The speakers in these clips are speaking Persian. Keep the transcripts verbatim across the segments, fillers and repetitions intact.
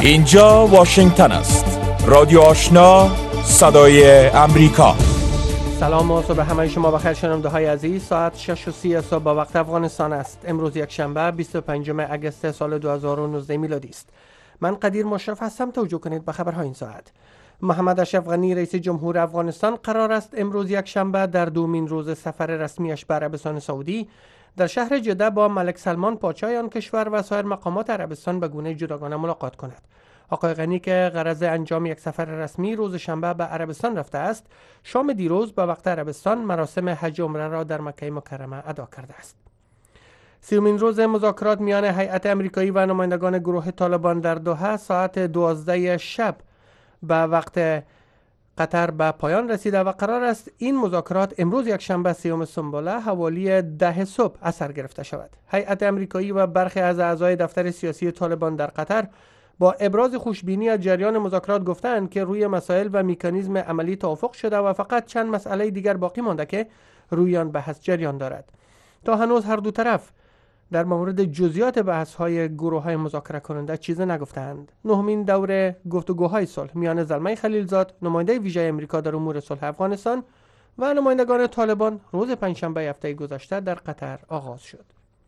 اینجا واشنگتن است. رادیو آشنا، صدای امریکا. سلام و صبح همه شما بخیر شنونده های عزیز. ساعت شش و سی صبح با وقت افغانستان است. امروز یک شنبه بیست و پنجم اگست سال دو هزار و نوزده میلادی است. من قدیر مشرف هستم. توجه کنید به خبرهای این ساعت. محمد اشرف غنی رئیس جمهور افغانستان قرار است امروز یک شنبه در دومین روز سفر رسمیش به عربستان سعودی در شهر جده با ملک سلمان پادشاه آن کشور و سایر مقامات عربستان به گونه جداگانه ملاقات کند. آقای غنی که غرض انجام یک سفر رسمی روز شنبه به عربستان رفته است، شام دیروز به وقت عربستان مراسم حج عمره را در مکه مکرمه ادا کرده است. سیومین روز مذاکرات میان هیئت امریکایی و نمایندگان گروه طالبان در دوحه ساعت دوازده شب به وقت قطر به پایان رسیده و قرار است این مذاکرات امروز یک شنبه سیوم سنباله حوالی ده صبح اثر گرفته شود. هیئت امریکایی و برخی از اعضای دفتر سیاسی طالبان در قطر با ابراز خوشبینی از جریان مذاکرات گفتند که روی مسائل و مکانیزم عملی توافق شده و فقط چند مسئله دیگر باقی مانده که روی آن بحث جریان دارد. تا هنوز هر دو طرف در مورد جزئیات بحث‌های گروه‌های مذاکره کننده چیزی نگفتند. نهمین دور گفتگوهای صلح میان زلمه خلیلزاد، نماینده ویژه آمریکا در امور صلح افغانستان و نمایندگان طالبان روز پنجشنبه هفته گذشته در قطر آغاز شد.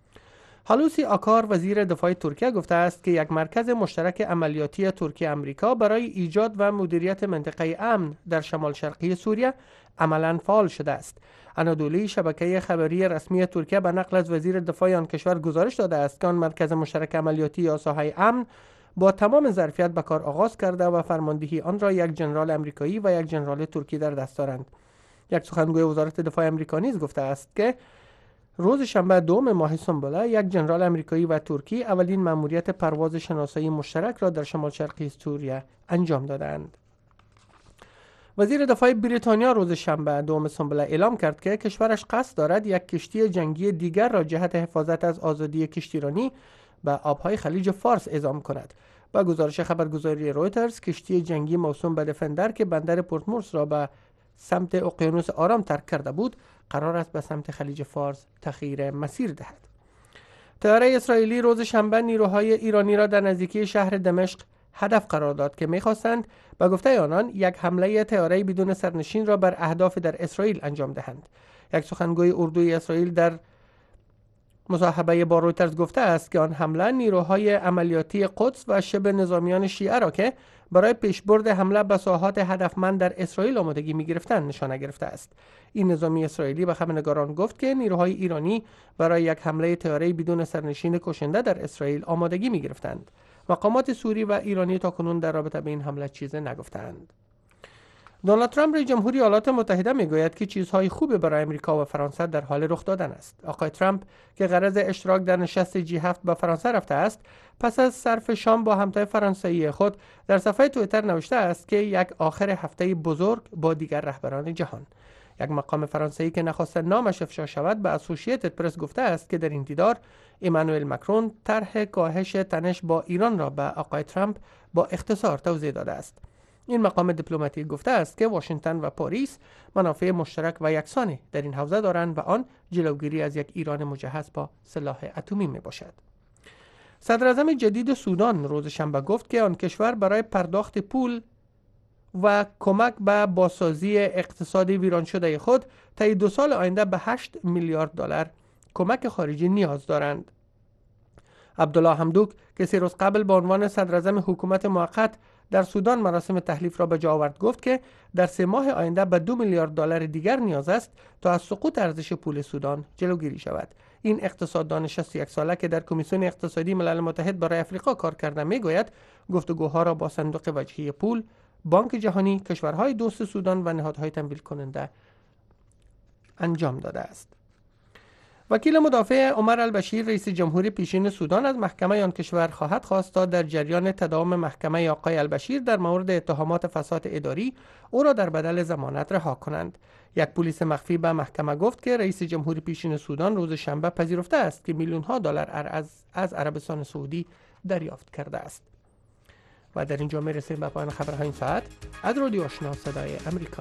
هلوسی آکار وزیر دفاع ترکیه گفته است که یک مرکز مشترک عملیاتی ترکیه آمریکا برای ایجاد و مدیریت منطقه امن در شمال شرقی سوریه عملاً فعال شده است. انادولی شبکه خبری رسمی ترکیه به نقل از وزیر دفاع آن کشور گزارش داده است که آن مرکز مشترک عملیاتی یا ساحه امن با تمام ظرفیت به کار آغاز کرده و فرماندهی آن را یک ژنرال آمریکایی و یک ژنرال ترکی در دست دارند. یک سخنگوی وزارت دفاع آمریکا نیز گفته است که روز شنبه دوم ماه سنباله یک ژنرال آمریکایی و ترکی اولین مأموریت پرواز شناسایی مشترک را در شمال شرقی سوریه انجام دادند. وزیر دفاع بریتانیا روز شنبه دوم سنباله اعلام کرد که کشورش قصد دارد یک کشتی جنگی دیگر را جهت حفاظت از آزادی کشتیرانی به آبهای خلیج فارس اعزام کند. با گزارش خبرگزاری رویترز، کشتی جنگی موسوم به دفندر که بندر پورتمورس را به سمت اقیانوس آرام ترک کرده بود، قرار است به سمت خلیج فارس تغییر مسیر دهد. طیاره اسرائیلی روز شنبه نیروهای ایرانی را در نزدیکی شهر دمشق هدف قرار داد که می‌خواستند به گفته آنان یک حمله طیاره‌ای بدون سرنشین را بر اهداف در اسرائیل انجام دهند. یک سخنگوی اردوی اسرائیل در مصاحبه با رویترز گفته است که آن حمله نیروهای عملیاتی قدس و شبه نظامیان شیعه را که برای پیشبرد حمله به ساحات هدفمند در اسرائیل آمادگی می‌گرفتند نشانه گرفته است. این نظامی اسرائیلی به خبرنگاران گفت که نیروهای ایرانی برای یک حمله طیاره‌ای بدون سرنشین کشنده در اسرائیل آمادگی می‌گرفتند. مقامات سوری و ایرانی تاکنون در رابطه به این حمله چیزی نگفتند. دونالد ترامپ رئیس جمهوری ایالات متحده میگوید که چیزهای خوبی برای امریکا و فرانسه در حال رخ دادن است. آقای ترامپ که غرض اشتراک در نشست جی هفت به فرانسه رفته است، پس از صرف شام با همتای فرانسوی خود در صفحه توییتر نوشته است که یک آخر هفته بزرگ با دیگر رهبران جهان. یک مقام فرانسوی که نخواست نامش افشا شود به اسوسییتد پرس گفته است که در این دیدار ایمانوئل ماکرون طرح کاهش تنش با ایران را به آقای ترامپ با اختصار توضیح داده است. این مقام دیپلماتیک گفته است که واشنگتن و پاریس منافع مشترک و یکسانی در این حوزه دارند و آن جلوگیری از یک ایران مجهز با سلاح اتمی می باشد. صدر اعظم جدید سودان روز شنبه گفت که آن کشور برای پرداخت پول و کمک به بازسازی اقتصاد ویران شده خود طی دو سال آینده به هشت میلیارد دلار کمک خارجی نیاز دارند. عبدالله حمدوک که سه روز قبل به عنوان صدر اعظم حکومت موقت در سودان مراسم تحلیف را به جا آورد گفت که در سه ماه آینده به دو میلیارد دلار دیگر نیاز است تا از سقوط ارزش پول سودان جلوگیری شود. این اقتصاددان شصت و یک ساله که در کمیسیون اقتصادی ملل متحد برای افریقا کار کرده میگوید گفتگوها را با صندوق وجهی پول، بانک جهانی، کشورهای دوست سودان و نهادهای تمویل کننده انجام داده است. وکیل مدافع عمر البشیر رئیس جمهوری پیشین سودان از محکمه آن کشور خواهد خواست تا در جریان تداوم محکمه آقای البشیر در مورد اتهامات فساد اداری او را در بدل ضمانت رها کنند. یک پلیس مخفی به محکمه گفت که رئیس جمهوری پیشین سودان روز شنبه پذیرفته است که میلیون ها دلار از از عربستان سعودی دریافت کرده است. و در اینجا میرسیم به پایان خبرهای این ساعت از رادیو آشنا صدای امریکا.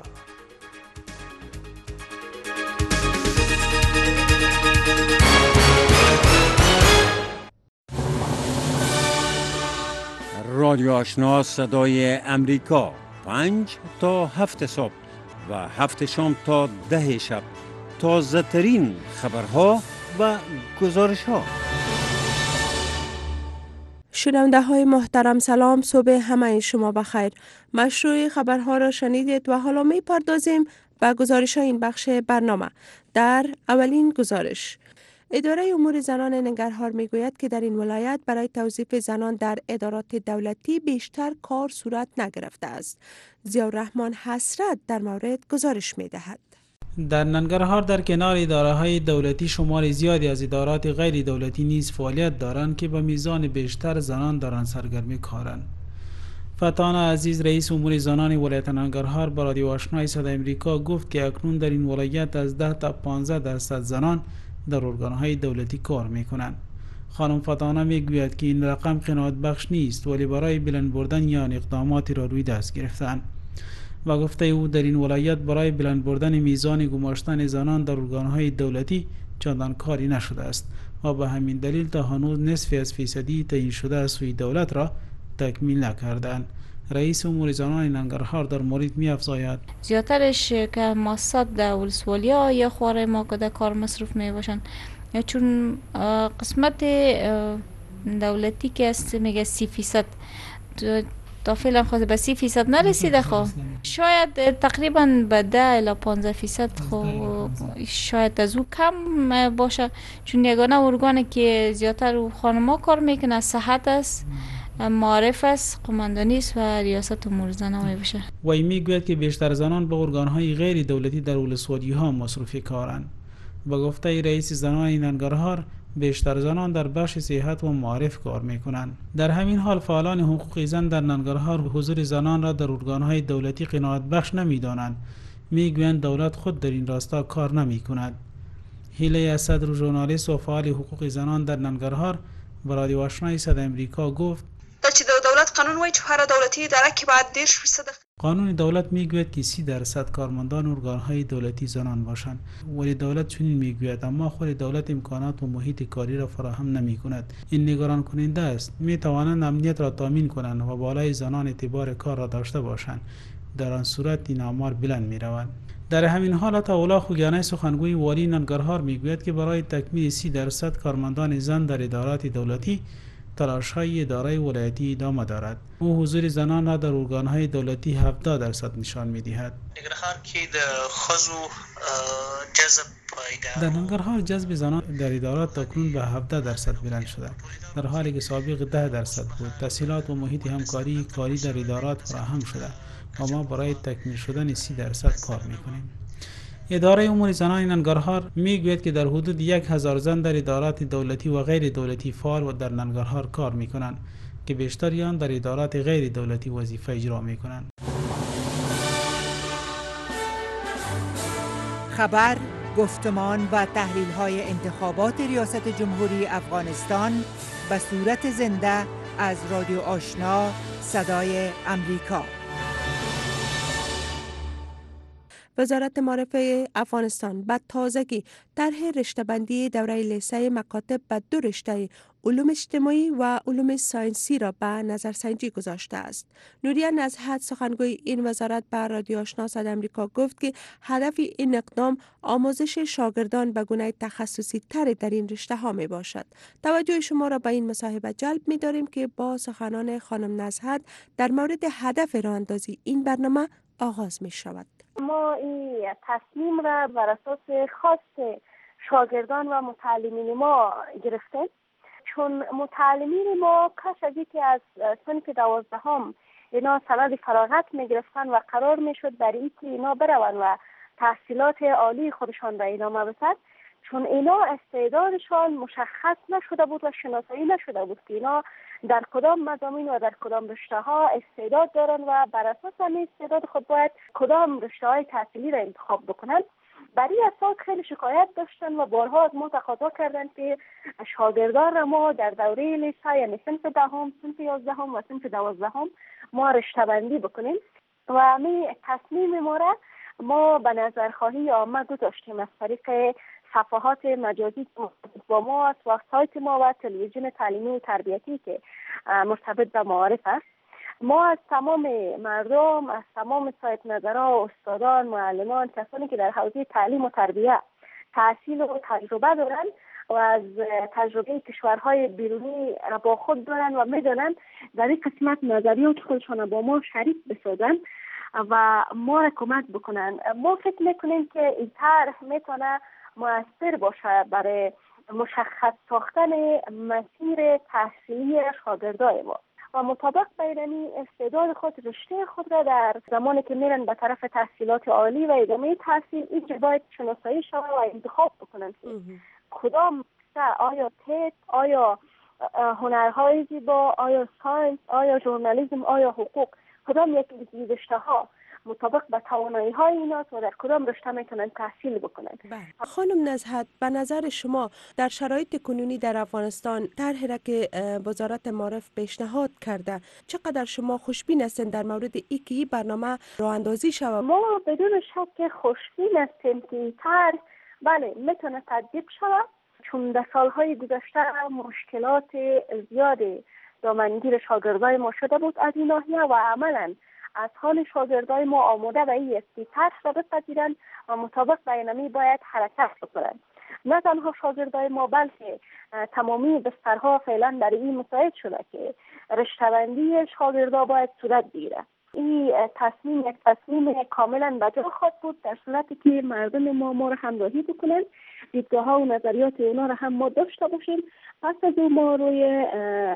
رادیو آشنا صدای امریکا پنج تا هفت صبح و هفت شام تا ده شب تازه ترین خبرها و گزارش ها. شنونده های محترم سلام، صبح همه شما بخیر. مشروع خبرها را شنیدید و حالا می پردازیم به گزارش های این بخش برنامه. در اولین گزارش، اداره امور زنان ننگرهار می گوید که در این ولایت برای توظیف زنان در ادارات دولتی بیشتر کار صورت نگرفته است. ضیاءالرحمن حسرت در مورد گزارش می دهد. در ننگرهار در کنار اداره‌های دولتی شمار زیادی از ادارات غیر دولتی نیز فعالیت دارند که به میزان بیشتر زنان در آن سرگرم کارند. فتانه عزیز رئیس امور زنان ولایت ننگرهار با رادیو آشنای صدای امریکا گفت که اکنون در این ولایت از ده تا پانزده درصد زنان در ارگان‌های دولتی کار می‌کنند. خانم فتانه میگوید که این رقم قناعت بخش نیست، ولی برای بلند بردن یا اقداماتی را روی دست گرفتند. و گفته او در این ولایت برای بلند بردن میزان گماشتن زنان در ارگان‌های دولتی چندان کاری نشده است و به همین دلیل تا هنوز نصف از فیصدی تعیین شده از سوی دولت را تکمیل نکردند. رئیس امور زنان ننگرهار در مورد می افزاید زیادترش که ماساد در ولسوالیا یا خواره ما که در کار مصروف می باشند، چون قسمت دولتی که است میگه سی فیصد تا فعلا خواهد به سی فیصد نرسیده. خب شاید تقریبا به ده الی پانزده فیصد خب شاید از او کم باشه، چون یگانه ارگانی که زیادتر او خانما کار میکنه صحت است، معارف است، قماندانی است و ریاست امور زنان می باشه. و این میگوید که بیشتر زنان به ارگان‌های غیر دولتی در ولسوالی‌ها مصروف کارند. با گفته رئیس زنان ننگرهار بیشتر زنان در بخش صحت و معارف کار میکنند. در همین حال فعالان حقوق زن در ننگرهار حضور زنان را در ارگان‌های دولتی قناعت بخش نمی‌دانند. میگویند دولت خود در این راستا کار نمی‌کند. هیله اسد، ژورنالیست و فعال حقوق زنان در ننگرهار با رادیو آشنای صدای امریکا گفت چې د دولت قانون وایي چې هر دولتي اداره کې باید دېرش فیصد قانون دولت میگوید که سی درصد کارمندان ارگان‌های دولتی زنان باشند، ولی دولت چنین میگوید، اما خود دولت امکانات و محیط کاری را فراهم نمی‌کند. این نگران کننده است. می‌توانند امنیت را تامین کنند و بالای زنان اعتبار کار را داشته باشند. در آن صورت این آمار بلند می‌روند. در همین حالت اولا خوگیانه سخنگوی والی ننگرهار میگوید که برای تکمیل سی درصد کارمندان زن در ادارات دولتی تلاش‌های اداره ولایتی ادامه دارد. او حضور زنان را در ارگان‌های دولتی هفده درصد نشان می‌دهد. ننگرهار کې د ښځو جذب در ننگرهار جذب زنان در ادارات تاکنون به هفده درصد بلند شده، در حالی که سابق ده درصد بود. تسهیلات و محیط همکاری کاری در ادارات فراهم شده و ما برای تکمیل شدن سی درصد کار می‌کنیم. اداره امور زنان ننگرهار میگوید که در حدود یک هزار زن در ادارات دولتی و غیر دولتی فعال و در ننگرهار کار میکنند که بیشتر آن در ادارات غیر دولتی وظیفه اجرا میکنند. خبر، گفتمان و تحلیل های انتخابات ریاست جمهوری افغانستان به صورت زنده از رادیو آشنا صدای امریکا. وزارت معارفه افغانستان به تازگی طرح رشته‌بندی دوره لیسه مکاتب به دو رشته علوم اجتماعی و علوم ساینسی را به نظرسنجی گذاشته است. نوریا نزهت سخنگوی این وزارت به رادیو آشنا صدای امریکا گفت که هدف این اقدام آموزش شاگردان به گونه تخصصی تر در این رشته ها می باشد. توجه شما را به این مصاحبه جلب می داریم که با سخنان خانم نزهت در مورد هدف راه اندازی این برنامه آغاز می شود. ما این تصمیم را بر اساس خواست شاگردان و متعلمین ما گرفتیم، چون متعلمین ما کاش از اینکه از صنف دوازدهم اینا سند فراغت می گرفتن و قرار می شد برای اینکه اینا بروند و تحصیلات عالی خودشان را ادامه بدن، چون اینا استعدادشان مشخص نشده بود و شناسایی نشده بود که اینا در کدام مضامین و در کدام رشته ها استعداد دارن و بر اساس همین استعداد خود باید کدام رشته های تحصیلی را انتخاب بکنن. برای اساس خیلی شکایت داشتن و بارها از ما تقاضا کردن که شاگردان را ما در دوره لیسه یعنی صنف دهم، صنف یازدهم و صنف دوازدهم ما رشته بندی بکنیم و همین تصمیم ما را ما به نظرخواهی عامه گذاشتیم از طریق صفحات مجازی با ما است و سایت ما و تلویزیون تعلیمی و تربیتی که مرتبط به معارف است. ما از تمام مردم، از تمام صاحب نظرها، استادان، معلمان، کسانی که در حوزه تعلیم و تربیت تحصیل و تجربه دارن و از تجربه کشورهای بیرونی با خود دارن و میدونن در این قسمت نظریات خودشان با ما شریک بسازن و ما را کمک بکنن. ما فکر میکنیم که این طرح میتونه مؤثر باشه برای مشخص ساختن مسیر تحصیلی شاگردای ما و مطابق بیرنی استعداد خود، رشته خود را در زمانی که میرن به طرف تحصیلات عالی و ادامه تحصیل اینجا باید شناسایی شود و انتخاب بکنن کدام آیا تد، آیا هنرهای زیبا، آیا ساینس، آیا ژورنالیسم، آیا حقوق، کدام یک از رشته ها مطابق به توانایی های اینا و در کدام رشته میتونن تحصیل بکنن. خانم نزهت، به نظر شما در شرایط کنونی در افغانستان طرحی را که وزارت معارف پیشنهاد کرده چقدر شما خوشبین هستین در مورد ای که این برنامه راه اندازی شود؟ ما بدون شک خوشبین هستیم که این طرح بله میتونه تطبیق شود، چون در سالهای گذشته مشکلات زیاد دامنگیر شاگردای ما شده بود از این ناحیه و عملا از حال شاگردای ما آماده به این است که طرح را بپذیرند و مطابق بیانیه باید حرکت بکنند. نه تنها شاگردای ما بلکه تمامی بسترها فعلا در این مساعد شده که رشته‌بندی شاگردا باید صورت بگیره. این تصمیم یک تصمیم کاملا بجا خواهد بود در صورتی که مردم ما ما را همراهی بکنن، دیدگاه ها و نظریات اونا را هم ما داشته باشیم. پس از اون ما روی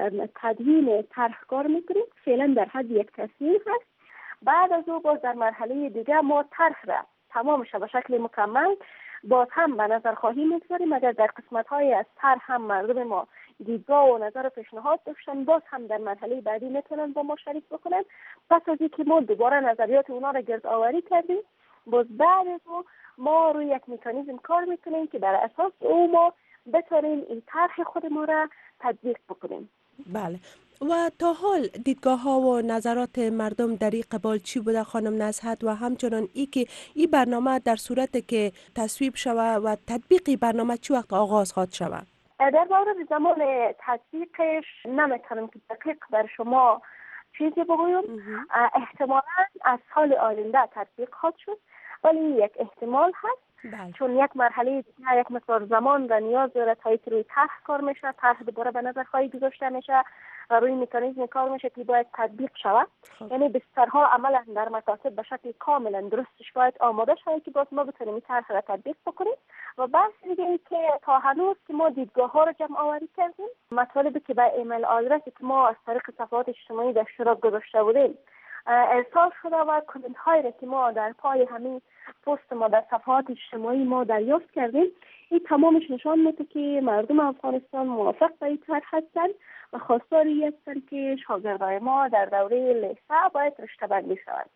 تدوین طرح کار میکنیم، فعلا در حد یک تصمیم هست. بعد از اون باز در مرحله دیگه ما طرح را تمامش به شکل مکمل باز هم به نظر خواهیم میگذاریم. اگر در قسمت های از طرح هم مردم ما دیدگاه و نظر و پیشنهاد داشتن باز هم در مرحله بعدی میتونن با ما شریک بکنن. پس از اینکه ما دوباره نظریات اونا را گرد آوری کردیم باز بعد از اون ما روی یک مکانیزم کار میکنیم که بر اساس او ما بتونیم این طرح خود ما را تطبیق بکنیم. بله. و تا حال دیدگاه ها و نظرات مردم در این قبال چی بوده خانم نزهت و همچنان ای که این برنامه در صورت که تصویب شود و تطبیقی برنامه چی وقت آغاز خواهد شود؟ در مورد زمان تطبیقش نمیتونم که دقیق بر شما چیزی بگویم. احتمالاً از سال آینده تطبیق خواهد شد، ولی یک احتمال هست. بله. چون یک مرحله دیگه یک مقدار زمان و نیاز داره تا اینکه روی طرح کار میشه، طرح دوباره به نظر خواهی گذاشته میشه و روی مکانیزم کار میشه که باید تطبیق شود. یعنی بسترها عملا در مکاتب به شکل کاملا درستش باید آماده شود که باز ما بتونیم این طرح را تطبیق بکنیم. و بحث دیگه این که تا هنوز که ما دیدگاه ها رو جمع آوری کردیم، مطالبی که به ایمیل آدرسی که ما از طریق صفحات اجتماعی در اشتراک گذاشته بودیم ارسال شده و کامنت هایی را که ما در پای همین پست ما در صفحات اجتماعی ما دریافت کردیم، این تمامش نشان میده که مردم افغانستان موافق به این طرح هستند و خواستاری هستند که شاگردای ما در دوره لیسه باید رشته بندی شوند.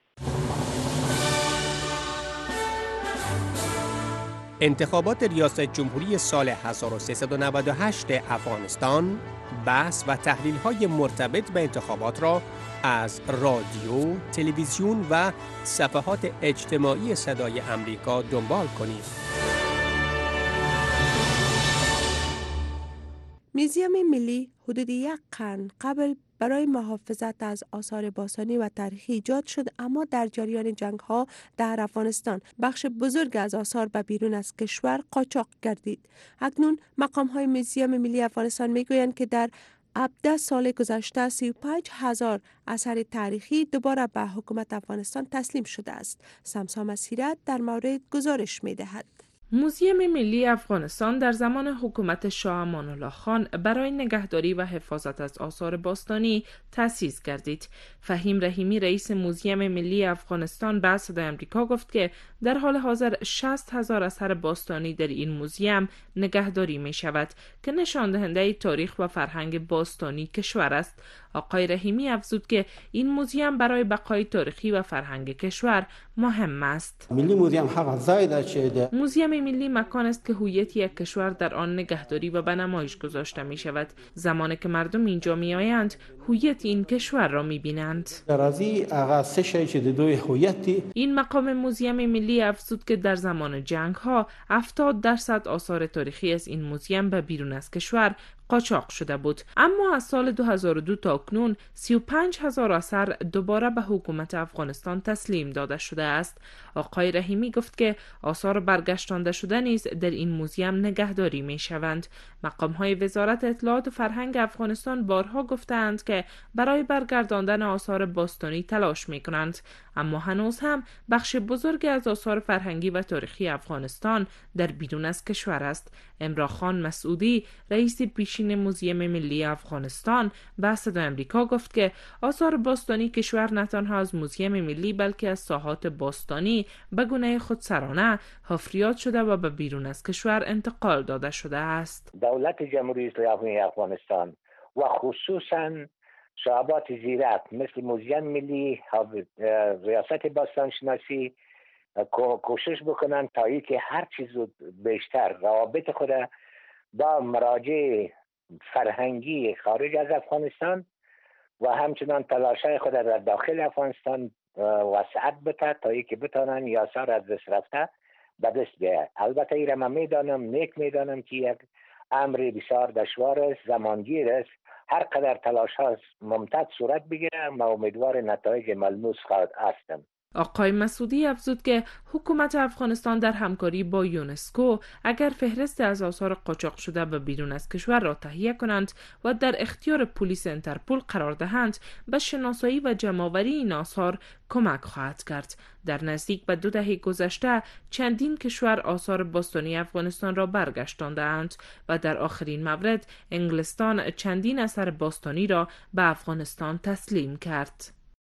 انتخابات ریاست جمهوری سال هزار و سیصد و نود و هشت افغانستان، بحث و تحلیل‌های مرتبط به انتخابات را از رادیو، تلویزیون و صفحات اجتماعی صدای امریکا دنبال کنید. موزیم ملی حدود یک قرن قبل برای محافظت از آثار باستانی و تاریخی ایجاد شد، اما در جریان جنگ‌ها در افغانستان بخش بزرگ از آثار به بیرون از کشور قاچاق گردید. اکنون مقام‌های موزیم ملی افغانستان می‌گویند که در هفده سال گذشته سی و پنج هزار اثر تاریخی دوباره به حکومت افغانستان تسلیم شده است. سمسا مسیرت در مورد گزارش می‌دهد. موزیم ملی افغانستان در زمان حکومت شاه امان الله خان برای نگهداری و حفاظت از آثار باستانی تأسیس گردید. فهیم رحیمی رئیس موزیم ملی افغانستان به صدای آمریکا گفت که در حال حاضر شصت هزار اثر باستانی در این موزیم نگهداری می شود که نشان دهنده تاریخ و فرهنگ باستانی کشور است. آقای رحیمی افزود که این موزیم برای بقای تاریخی و فرهنگ کشور مهم است. ملی موزیم هغه ځای ده چې موزیم ملی مکان است که هویت یک کشور در آن نگهداری و به نمایش گذاشته می شود. زمانی که مردم اینجا می آیند هویت این کشور را می بینند. درازی هغه څه شی چې د دوی هویت دی. این مقام موزیم ملی افزود که در زمان جنگ ها هفتاد درصد آثار تاریخی از این موزیم به بیرون از کشور قاچاق شده بود. اما از سال دو هزار و دو تا اکنون سی و پنج هزار اثر دوباره به حکومت افغانستان تسلیم داده شده است. آقای رحیمی گفت که آثار برگشتانده شده نیز در این موزیم نگهداری می شوند. مقام های وزارت اطلاعات و فرهنگ افغانستان بارها گفتند که برای برگرداندن آثار باستانی تلاش می کنند، اما هنوز هم بخش بزرگی از آثار فرهنگی و تاریخی افغانستان در بیرون از کشور است. امرا خان مسعودی، رئیس پیشین موزیم ملی افغانستان، به صدای آمریکا گفت که آثار باستانی کشور نه تنها از موزیم ملی بلکه از ساحات باستانی به گونه خودسرانه حفریات شده و به بیرون از کشور انتقال داده شده است. دولت جمهوری اسلامی افغانستان و خصوصاً شعبات زیرک مثل موزیم ملی، ریاست باستانشناسی کوشش بکنن تا ای که هر چیز بیشتر روابط خود با مراجع فرهنگی خارج از افغانستان و همچنان تلاشای خود در داخل افغانستان وسعت بده تا ای که بتانن یاسار از دست رفته به دست بیاید. البته ایره من میدانم نیک میدانم که یک امر بسیار دشوار است، زمانگیر است. هر قدر تلاش ها ممتد صورت بگیره ما امیدوار نتایج ملموس خواهد هستم. آقای مسعودی افزود که حکومت افغانستان در همکاری با یونسکو اگر فهرست از آثار قاچاق شده به بیرون از کشور را تهیه کنند و در اختیار پلیس انترپول قرار دهند به شناسایی و جمع‌آوری این آثار کمک خواهد کرد. در نزدیک به دو دهه گذشته چندین کشور آثار باستانی افغانستان را برگشتاندند و در آخرین مورد انگلستان چندین اثر باستانی را به افغانستان تسلیم کرد.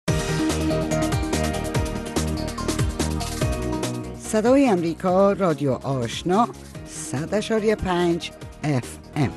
صدای امریکا، رادیو آشنا، صد اشاری پنج اف ام.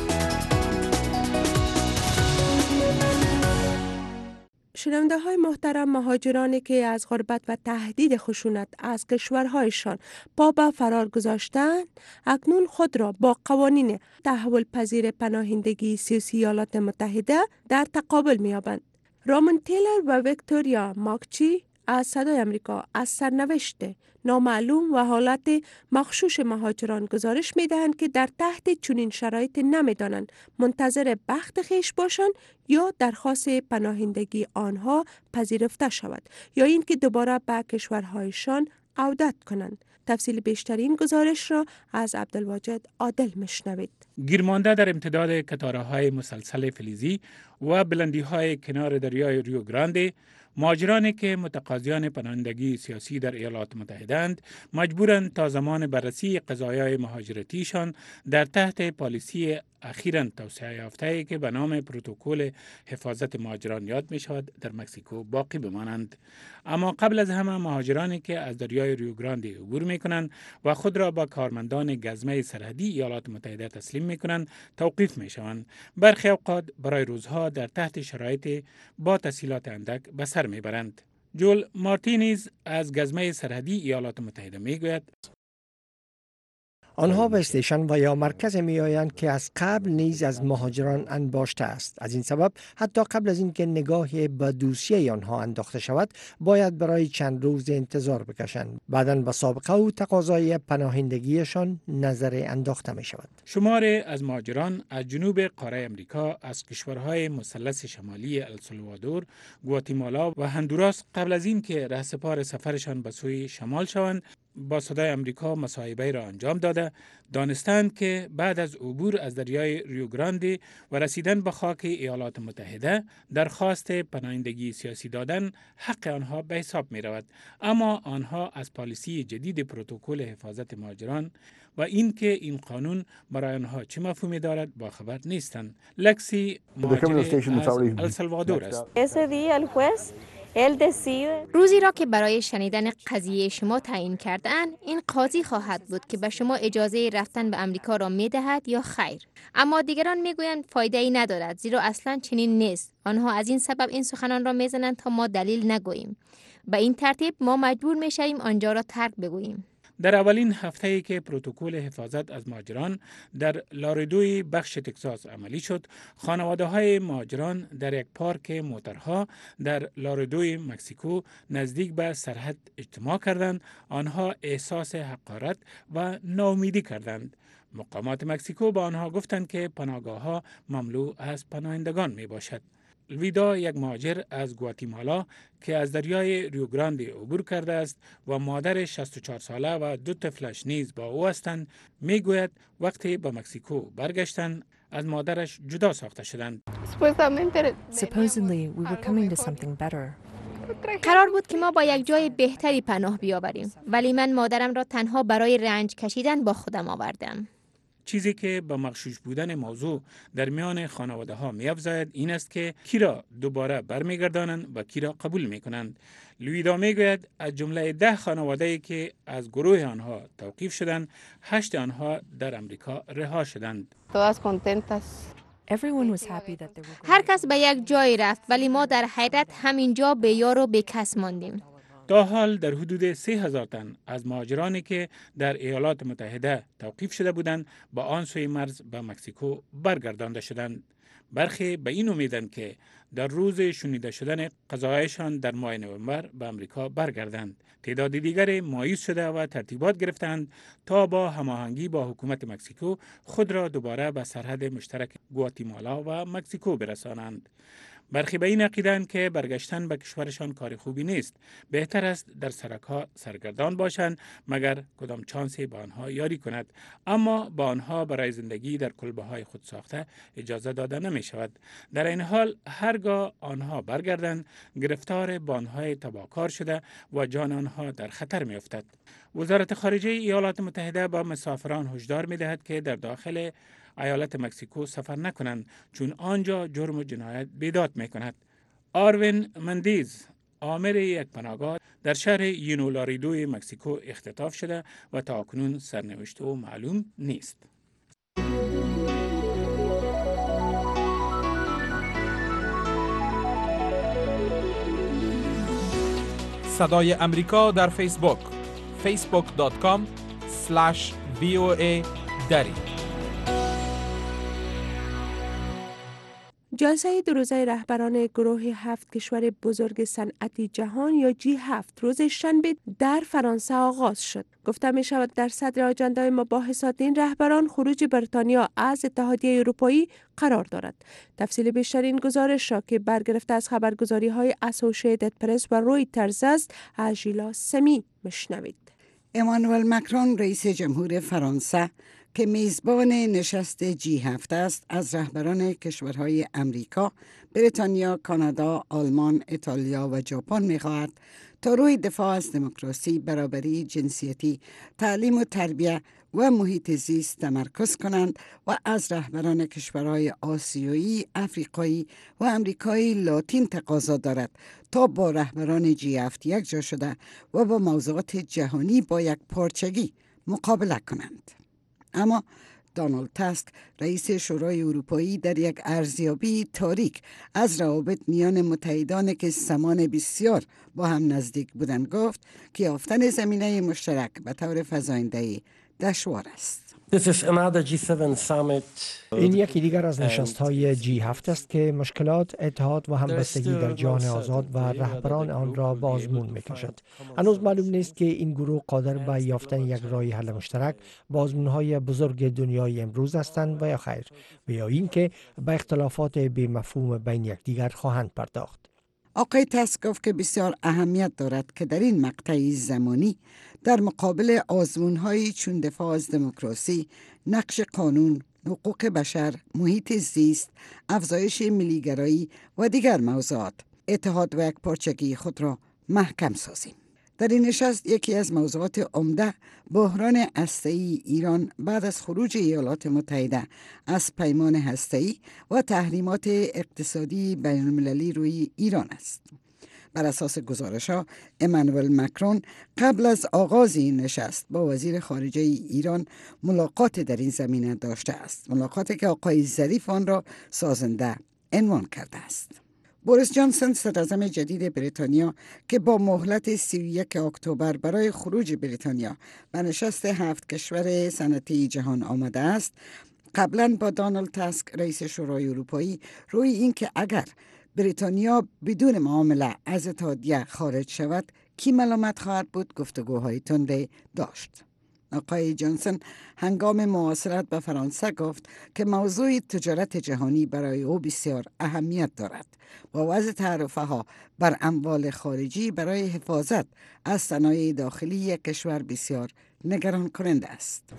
شنونده های محترم، مهاجرانی که از غربت و تهدید خشونت از کشورهایشان پا به فرار گذاشتند اکنون خود را با قوانین تحول پذیر پناهندگی سیاسی ایالات متحده در تقابل می‌یابند. رامن تیلر و ویکتوریا ماکچی از صدای امریکا از سرنوشت نامعلوم و حالت مغشوش مهاجران گزارش می دهند که در تحت چنین شرایط نمی دانند منتظر بخت خیش باشند یا درخواست پناهندگی آنها پذیرفته شود یا اینکه دوباره به کشورهایشان عودت کنند. تفصیل بیشتر این گزارش را از عبدالواجد عادل مشنوید. گیرمانده در امتداد کتاره‌های مسلسل فلزی و بلندی‌های کنار دریای ریو گرانده، مهاجرانی که متقاضیان پناهندگی سیاسی در ایالات متحده اند مجبورند تا زمان بررسی قضایای مهاجرتیشان در تحت پالیسی اخیراً توسعه یافته‌ای که به نام پروتکل حفاظت مهاجران یاد می شود در مکزیکو باقی بمانند. اما قبل از همه مهاجرانی که از دریای ریو گرانده عبور می کنند و خود را با کارمندان گزمه سرحدی ایالات متحده تسلیم می کنند توقیف می شوند. برخی اوقات برای روزها در تحت شرایط با تسهیلات اندک به سر می برند. جول مارتینز از گزمه سرحدی ایالات متحده می گوید آنها به استیشن و یا مرکز می آیند که از قبل نیز از مهاجران انباشته است. از این سبب حتی قبل از اینکه نگاهی به دوسیه آنها انداخته شود باید برای چند روز انتظار بکشند. بعداً به سابقه و تقاضای پناهندگیشان نظر انداخته می شود. شمار از مهاجران از جنوب قاره امریکا از کشورهای مثلث شمالی السالوادور، گواتیمالا و هندوراس قبل از اینکه رهسپار سفرشان به سوی شمال شوند با صدای امریکا مصاحبه را انجام داده دانستند که بعد از عبور از دریای ریو گرانده و رسیدن به خاک ایالات متحده درخواست پناهندگی سیاسی دادن حق آنها به حساب می رود. اما آنها از پالیسی جدید پروتکل حفاظت مهاجران و اینکه این قانون برای آنها چه مفهومی دارد با خبر نیستند. لکسی مهاجر از السالوادور است. روزی را که برای شنیدن قضیه شما تعیین کردن، این قاضی خواهد بود که به شما اجازه رفتن به امریکا را می دهد یا خیر. اما دیگران می گویند فایده ای ندارد زیرا اصلا چنین نیست. آنها از این سبب این سخنان را می زنند تا ما دلیل نگوییم. به این ترتیب ما مجبور می شویم آنجا را ترک بگوییم. در اولین هفته‌ای که پروتکل حفاظت از مهاجران در لاردوی بخش تگزاس عملی شد، خانواده‌های مهاجران در یک پارک موترها در لاردوی مکزیکو نزدیک به سرحد اجتماع کردند. آنها احساس حقارت و ناامیدی کردند. مقامات مکزیکو با آنها گفتند که پناهگاه‌ها مملو از پناهندگان می باشد. الویدا یک مهاجر از گواتیمالا که از دریای ریوگراندی عبور کرده است و مادر شصت و چهار ساله و دو طفلش نیز با او هستند، میگوید وقتی به مکزیکو برگشتند از مادرش جدا ساخته شدند. Supposedly we were coming to something better. قرار بود که ما با یک جای بهتری پناه بیاوریم، ولی من مادرم را تنها برای رنج کشیدن با خودم آوردم. چیزی که با مغشوش بودن موضوع در میان خانواده ها می افزاید این است که کی را دوباره برمیگردانند و کی را قبول می کنند. لویدا می گوید از جمله ده خانواده‌ای که از گروه آنها توقیف شدند، هشت آنها در امریکا رها شدند. هر کس به یک جای رفت، ولی ما در حیرت همینجا به یار و به کس ماندیم. تا حال در حدود سه هزار تن از مهاجرانی که در ایالات متحده توقیف شده بودند با آن سوی مرز به مکزیکو برگردانده شدند. برخی به این امیدند که در روز شنیده شدن قضایشان در ماه نوامبر به امریکا برگردند. تعداد دیگر مایوس شده و ترتیبات گرفتند تا با هماهنگی با حکومت مکزیکو خود را دوباره به سرحد مشترک گواتیمالا و مکزیکو برسانند. برخی به این عقیده‌اند که برگشتن به کشورشان کار خوبی نیست. بهتر است در سرک‌ها سرگردان باشند مگر کدام چانسی با آنها یاری کند. اما با آنها برای زندگی در کلبه‌های خود ساخته اجازه داده نمی شود. در این حال هرگاه آنها برگردند گرفتار بان‌های تباهکار شده و جان آنها در خطر می افتد. وزارت خارجه ایالات متحده با مسافران هشدار می دهد که در داخل ایالت مکزیکو سفر نکنند چون آنجا جرم و جنایت بیداد می کند. آروین مندیز، آمر یک پناهگاه در شهر یونولاریدوی مکزیکو اختطاف شده و تاکنون سرنوشت او معلوم نیست. صدای امریکا در فیسبوک فیسبوک دات کام اسلش وی او ای دری. جلسه دو روزه رهبران گروه هفت کشور بزرگ صنعتی جهان یا جی هفت روز شنبه در فرانسه آغاز شد. گفته می شود در صدر آجنده مباحثات این رهبران خروج بریتانیا از اتحادیه اروپایی قرار دارد. تفصیل بیشتر این گزارش را که برگرفته از خبرگزاری های اسوسییتد پرس و رویترز است از ژیلا سمی مشنوید. امانوئل مکرون رئیس جمهور فرانسه که میزبان نشست جی هفت است از رهبران کشورهای امریکا، بریتانیا، کانادا، آلمان، ایتالیا و ژاپن می‌خواهد تا روی دفاع از دموکراسی، برابری جنسیتی، تعلیم و تربیت و محیط زیست تمرکز کنند و از رهبران کشورهای آسیایی، افریقایی و امریکای لاتین تقاضا دارد تا با رهبران جی هفت یک جا شده و با موضوعات جهانی با یک پارچگی مقابله کنند. اما دونالد تاسک رئیس شورای اروپایی در یک ارزیابی تاریک از روابط میان متحدان که زمان بسیار با هم نزدیک بودند گفت که یافتن زمینه مشترک به طور فزاینده دشوار است. این یکی دیگر از نشست‌های جی هفت است که مشکلات، اتحاد و همبستگی در جهان آزاد و رهبران آن را به آزمون می‌کشد. هنوز معلوم نیست که این گروه قادر به یافتن یک راه حل مشترک با آزمون‌های بزرگ دنیای امروز هستند و یا خیر، و یا اینکه به اختلافات بی‌مفهوم بین یکدیگر خواهند پرداخت. آقای تاسک گفت که بسیار اهمیت دارد که در این مقطع زمانی در مقابل آزمون‌هایی چون دفاع از دموکراسی، نقش قانون، حقوق بشر، محیط زیست، افزایش ملیگرایی و دیگر موضوعات اتحاد و یکپارچگی خود را محکم سازیم. در این نشست یکی از موضوعات عمده بحران هسته‌ای ایران بعد از خروج ایالات متحده از پیمان هسته‌ای و تحریمات اقتصادی بین المللی روی ایران است. بر اساس گزارش‌ها امانوئل مکرون قبل از آغاز این نشست با وزیر خارجه ایران ملاقات در این زمینه داشته است. ملاقاتی که آقای ظریف آن را سازنده عنوان کرده است. بوریس جانسون صدراعظم جدید بریتانیا که با مهلت سی و یک اکتبر برای خروج بریتانیا به نشست هفت کشور صنعتی جهان آمده است، قبلا با دونالد تاسک رئیس شورای اروپایی روی اینکه اگر بریتانیا بدون معامله از اتحادیه خارج شود کی ملامت خواهد بود گفتگوهای تنده داشت. آقای جانسون هنگام مواصلت به فرانسه گفت که موضوع تجارت جهانی برای او بسیار اهمیت دارد و وضع تعرفه ها بر اموال خارجی برای حفاظت از صنایع داخلی کشور بسیار نگران کننده است.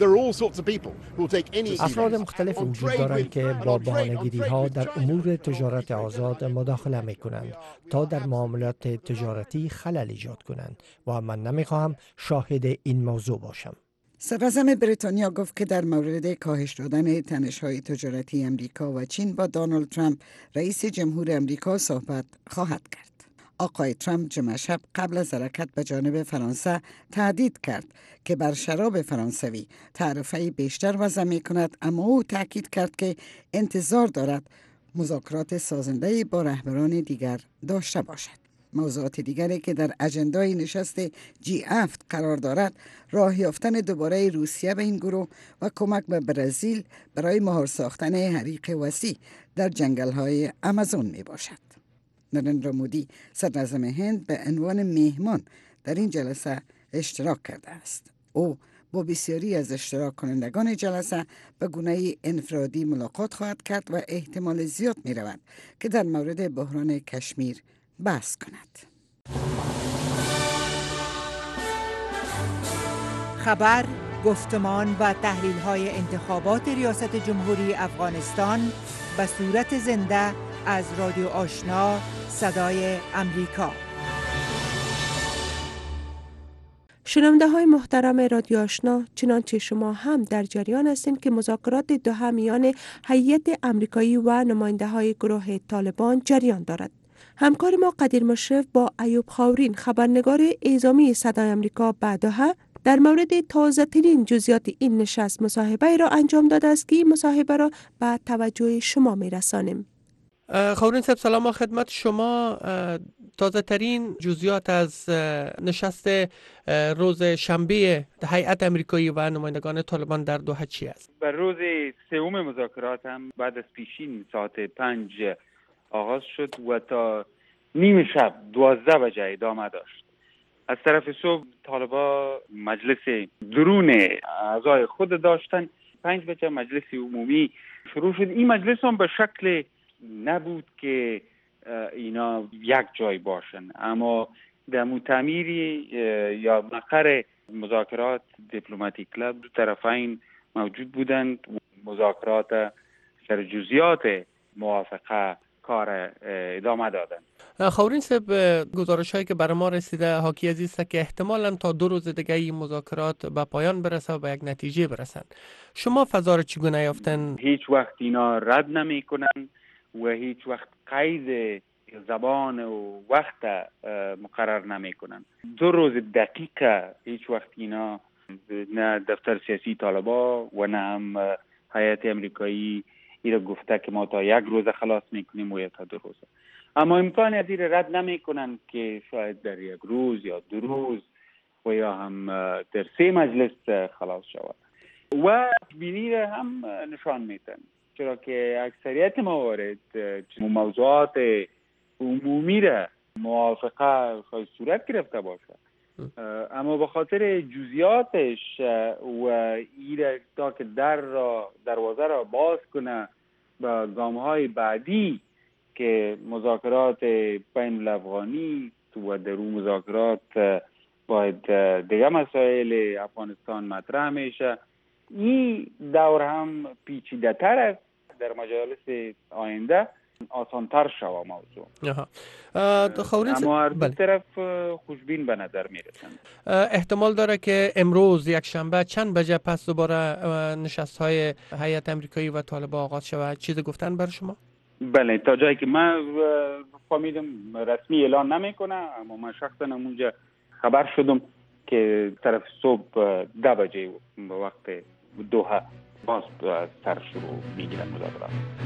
افراد مختلف وجود دارند که با بهانه‌گیری ها در امور تجارت آزاد مداخله می کنند تا در معاملات تجارتی خلل ایجاد کنند و من نمی خواهم شاهد این موضوع باشم. صدراعظم بریتانیا گفت که در مورد کاهش دادن تنش‌های تجارتی امریکا و چین با دونالد ترامپ رئیس جمهور امریکا صحبت خواهد کرد. آقای ترامپ جمعه شب قبل از حرکت به جانب فرانسه تهدید کرد که بر شراب فرانسوی تعرفه بیشتر وضع می کند، اما او تاکید کرد که انتظار دارد مذاکرات سازنده با رهبران دیگر داشته باشد. موضوعات دیگری که در اجندای نشست جی هفت قرار دارد راه یافتن دوباره روسیه به این گروه و کمک به برزیل برای مهار ساختن حریق وسیع در جنگل‌های آمازون می باشد. نریندرا مودی صدراعظم هند به عنوان میهمان در این جلسه اشتراک کرده است. او با بسیاری از اشتراک کنندگان جلسه به گونه انفرادی ملاقات خواهد کرد و احتمال زیاد می رود که در مورد بحران کشمیر بحث کند. خبر، گفتمان و تحلیل های انتخابات ریاست جمهوری افغانستان به صورت زنده از رادیو آشنا صدای امریکا. شنونده های محترم رادیو آشنا، چنانچه شما هم در جریان هستید که مذاکرات دوحه میان هیئت امریکایی و نماینده های گروه طالبان جریان دارد. همکار ما قدیر مشرف با ایوب خاورین، خبرنگار اعزامی صدای امریکا به دوحه، در مورد تازه ترین جزئیات این نشست مصاحبه را انجام داده است که این مصاحبه را به توجه شما می رسانیم. خاورین صاحب، سلام و خدمت شما. تازه ترین جزئیات از نشست روز شنبه هیئت امریکایی و نمایندگان طالبان در دوحه چی است؟ بر روز سوم مذاکرات هم بعد از پیشین ساعت پنج آغاز شد و تا نیم شب دوازده بجه ادامه داشت. از طرف صبح طالبا مجلس درون اعضای خود داشتن. پنج بجه مجلس عمومی شروع شد. این مجلس هم به شکل نبود که اینا یک جای باشن، اما در تعمیری یا مقر مذاکرات دیپلماتیک کلاب دو طرفین موجود بودند. مذاکرات سر جزئیات موافقه کار ادامه دادن. خاورین صاحب، گزارش هایی که برای ما رسیده حاکی از است که احتمالاً تا دو روز دیگه این مذاکرات به پایان برسه و به یک نتیجه برسن. شما فضا را چگونه یافتن؟ هیچ وقت اینا رد نمی کنن و هیچ وقت قید زبان و وقت مقرر نمی کنن. دو روز دقیقه هیچ وقت اینا نه دفتر سیاسی طالبا و نه هم هیئت امریکایی ایره گفته که ما تا یک روز خلاص میکنیم و یا تا دو روز. اما امکان از ایره رد نمی کنن که شاید در یک روز یا دو روز و یا هم در سه مجلس خلاص شود و بینی را هم نشان میتن، چرا که اکثریت موارد موضوعات عمومی را موافقه خواهی صورت گرفته باشه، اما به خاطر جزئیاتش و ایره تا که در را دروازه را باز کنه با گام‌های بعدی که مذاکرات بین الافغانی و در اون مذاکرات باید دیگه مسائل افغانستان مطرح میشه. این دور هم پیچیده تر است. در مجالس آینده آسانتر شوه موضوع. اما هر دو طرف خوشبین به نظر میرسند. احتمال داره که امروز یک شنبه چند بجه پس دوباره نشست های هیئت امریکایی و طالبان آغاز شود؟ چیز گفتن بر شما؟ بله، تا جایی که من فهمیدم رسمی اعلان نمیکنه، اما من شخصا اونجا خبر شدم که طرف صبح ده بجه وقت دوحه باز سر شروع میگیرن مذاکرات.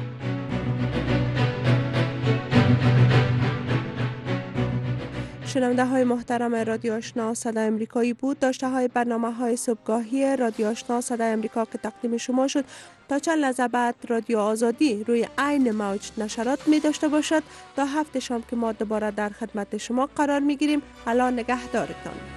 شنونده های محترم رادیو آشنا صدای امریکایی بود. داشته های برنامه های صبحگاهی رادیو آشنا صدای امریکا که تقدیم شما شد. تا چند لحظه بعد رادیو آزادی روی عین موج نشرات می داشته باشد. تا هفته شام که ما دوباره در خدمت شما قرار می گیریم. الان نگهدارتان.